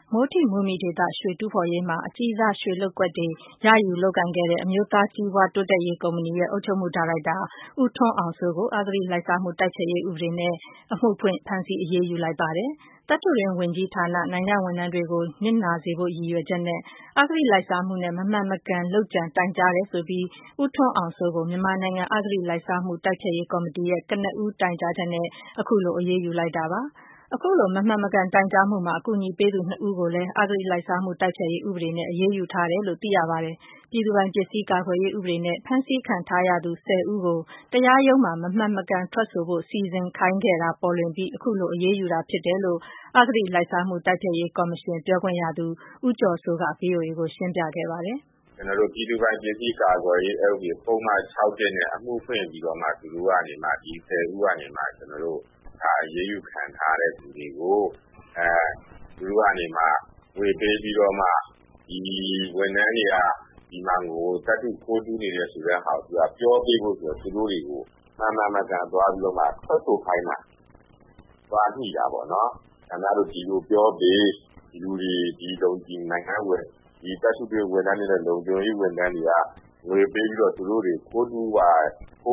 မိုးထိမိုးမိဒေသရွှေတူးဖော်ရေးမှာအကြီးစားရွှေလုပ်ကွက်တွေရယူလုပ်ကိုင်ခဲ့တဲ့အမျိုးသားကြီးပွားတိုးတက်ရေးကုမ္ပဏီရဲ့အုပ်ချုပ်မှုဒါရိုက်တာဦးထွန်းအောင်စိုးကိုအဂတိလိုက်စားမှုတိုက်ဖျက်ရေးဥပဒေနဲ့အမှုဖွင့်ဖမ်းဆီးအရေးယူလိုက်ပါတယ်။သတ္တုတွင်းဝန်ကြီးဌာနနိုင်ငံဝန်ထမ်းတွေကိုနစ်နာစေဖို့ရည်ရွယ်ချက်နဲ့အဂတိလိုက်စားမှုနဲ့မမှန်မကန်လုပ်ကြံတိုင်ကြားတယ်ဆိုပြီးဦးထွန်းအောင်စိုးကိုမြန်မာနိုင်ငံအဂတိလိုက်စားမှုတိုက်ဖျက်ရေးကော်မတီရဲ့ကနဦးတိုင်ကြားချက်နဲ့အခုလိုအရေးယူလိုက်တာပါ။အခုလိုမမှန်မကန်တိုင်ကြားမှုမှာအကူအညီပေးသူ2ဦးကိုလည်းအဂတိလိုက်စားမှုတိုက်ဖျက်ရေးဥပဒေနဲ့အရေးယူထားတယ်လို့သိရပါတယ်။ပြည်သူပိုင်ပစ္စည်းကာကွယ်ရေးဥပဒေနဲ့ဖမ်းဆီးခံထားရသူ10ဦးကိုတရားရုံးမှာမမှန်မကန်ထွက်ဆိုဖို့စီစဉ်ခိုင်းခဲ့တာပေါ်လွင်ပြီးအခုလိုအရေးယူတာဖြစ်တယ်လို့အဂတိလိုက်စားမှုတိုက်ဖျက်ရေးကော်မရှင်ပြောခွင့်ရသူဦးကျော်စိုးက VOA ကိုရှင်းပြခဲ့ပါတယ်။ကျွန်တော်တို့ပြည်သူပိုင်ပစ္စည်းကာကွယ်ရေးဥပဒေပုံမှန်6ချက်နဲ့အမှုဖွင့်ပြီးတော့မှသူတို့ကနေမှဒီ10ဦးကနေမှကျွန်တော်တို့ရေးယူခံထားတဲ့သူတွေကိုသူတို့ကနေမှဝေပေးပြီးတော့မှဒီဝန်ထမ်းတွေကဒီမှာကိုတတ်တူခိုးတူးနေတယ်ဆိုတဲ့ဟာကိုပြောပေးဖို့ဆိုတော့သူတို့တွေကိုမှန်မှန်ကန်သွားပြီးတော့မှထွက်ဆိုခိုင်းတာသွားညှိတာပေါ့နော်။ခင်ဗျားတို့ဒီလိုပြောပေးဒီလူတွေဒီလုံးကြီးနိုင်ငံဝန်ဒီတတ်တူတွေဝန်ထမ်းတွေလုံခြုံရေးဝန်ထမ်းတွေကဝေပေးပြီးတော့သူတို့တွေခိုးတူးတာသူ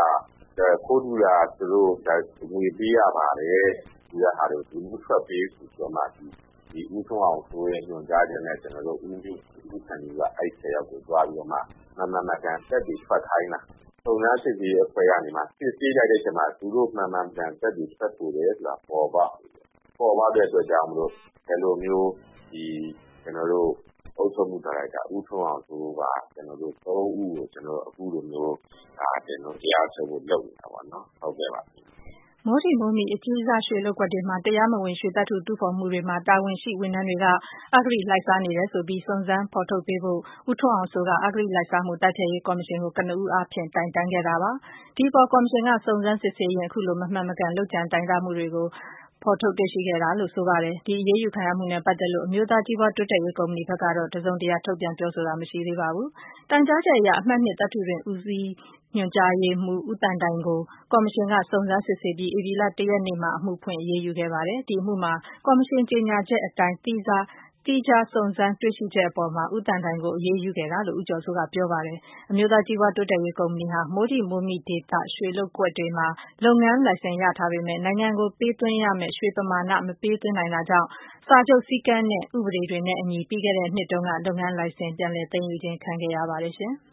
တို့ငွေပေးရပါတယ်ဒီဟာတွေသူတို့ထွက်ပေးဆိုတော့မှဒီဦးထွန်းအောင်ဆိုရဲ့ညွှန်ကြားချက်နဲ့ကျွန်တော်တို့ဦးခံကြီးကအဲ့10ယောက်ကိုတွားပြီးတော့မှမှန်ကန်တက်ပြီးထွက်ခိုင်းတာပုံသားစစ်ပြီးအဖွဲ့ကနေမှစစ်ဆေးလိုက်တဲ့ချိန်မှာသူတို့မှန်ကန်တက်ပြီးထွက်ဆိုတယ်ဆိုတာပေါ်ပါတဲ့အတွက်ကြောင့်မလို့ဒီလိုမျိုးဒီကျွန်တော်တို့အုပ်ချုပ်မှုဒါရိုက်တာဦးထွန်းအောင်ဆိုကကျွန်တော်တို့3ဦးကိုကျွန်တော်အခုလိုမျိုးကျွန်တော်တရားစွဲဖို့လုပ်နေတာပေါ့နော်ဟုတ်ကဲ့ပါမိုးထိမိုးမိအကြီးစားရွှေလုပ်ကွက်တွေမှာတရားမဝင်ရွှေသတ္တုတူးဖော်မှုတွေမှာတာဝန်ရှိဝန်ထမ်းတွေကအဂတိလိုက်စားနေတယ်ဆိုပြီးစုံစမ်းဖော်ထုတ်ပေးဖို့ဦးထွန်းအောင်စိုးကအဂတိလိုက်စားမှုတိုက်ဖျက်ရေးကော်မရှင်ကိုကနဦးအားဖြင့်တိုင်တန်းခဲ့တာပါ။ဒီပေါ်ကော်မရှင်ကစုံစမ်းစစ်ဆေးရင်အခုလိုမမှန်မကန်လုပ်ကြံတိုင်တန်းမှုတွေကိုဖော်ထုတ်တွေ့ရှိခဲ့တာလို့ဆိုပါတယ်။ဒီအရေးယူခံရမှုနဲ့ပတ်သက်လို့အမျိုးသားကြီးပွားတိုးတက်ရေးကော်မတီဘက်ကတော့တစုံတရာထုတ်ပြန်ပြောဆိုတာမရှိသေးပါဘူး။တိုင်ကြားချက်အရအမှတ်2သတ္တုတွင်ဦးစီးညွှန်ကြားရေးမှူးဦးတန်တိုင်ကိုကော်မရှင်ကစုံစမ်းစစ်ဆေးပြီးဧပြီလ1ရက်နေ့မှာအမှုဖွင့်အရေးယူခဲ့ပါတယ်။ဒီအမှုမှာကော်မရှင်ကြေညာချက်အတိုင်းသီးခြားစုံစမ်းတွေ့ရှိချက်အပေါ်မှာဦးတန်တိုင်ကိုအရေးယူခဲ့တာလို့ဦးကျော်စိုးကပြောပါတယ်။အမျိုးသားကြီးပွားတိုးတက်ရေးကော်မတီဟာမိုးထိမိုးမိဒေသရွှေလုပ်ကွက်တွေမှာလုပ်ငန်းလိုင်စင်ရထားပေမဲ့နိုင်ငံကိုပေးသွင်းရမယ့်ရွှေပမာဏမပေးသွင်းနိုင်တာကြောင့်စာချုပ်စည်းကမ်းနဲ့ဥပဒေတွေနဲ့အညီပြီးခဲ့တဲ့နှစ်တုန်းကလုပ်ငန်းလိုင်စင်ပြန်လည်သိမ်းယူခြင်းခံခဲ့ရပါတယ်ရှင်။